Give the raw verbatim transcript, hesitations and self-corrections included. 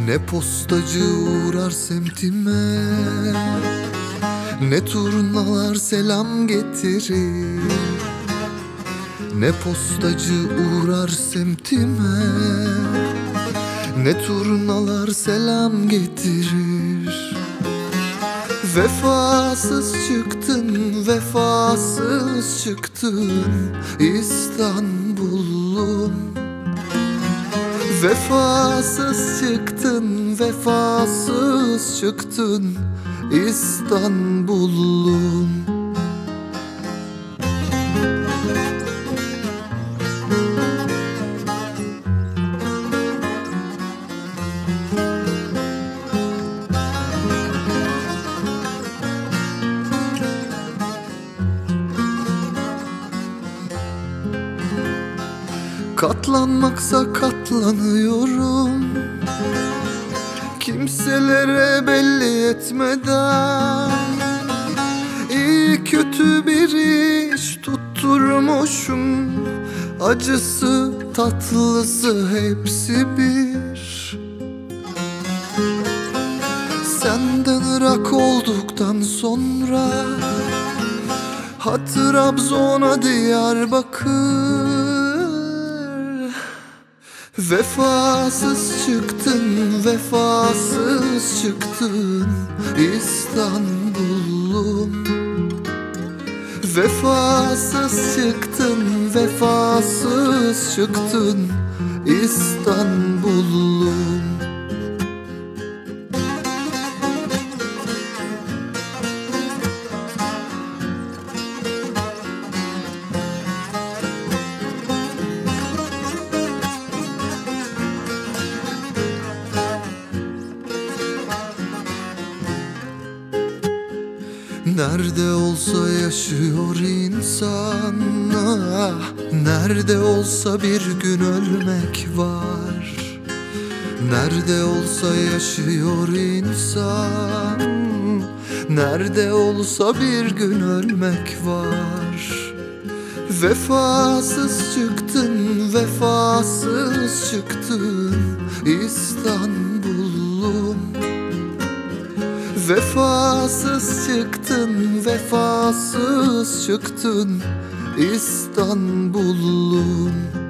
Ne postacı uğrar semtime, ne turnalar selam getirir. Ne postacı uğrar semtime, ne turnalar selam getirir. Vefasız çıktın, vefasız çıktın İstanbul'um. Vefasız çıktın, vefasız çıktın İstanbul'um. Katlanmaksa katlanıyorum, kimselere belli etmeden. İyi kötü bir iş tutturmuşum, acısı tatlısı hepsi bir. Senden ırak olduktan sonra ha Trabzon'a Diyarbakır. Vefasız çıktın, vefasız çıktın İstanbul'um. Vefasız çıktın, vefasız çıktın İstanbul'um. Nerede olsa yaşıyor insan, ah, nerede olsa bir gün ölmek var. Nerede olsa yaşıyor insan, nerede olsa bir gün ölmek var. Vefasız çıktın, vefasız çıktın İstanbul'um. Vefasız çıktın, vefasız çıktın İstanbul'um.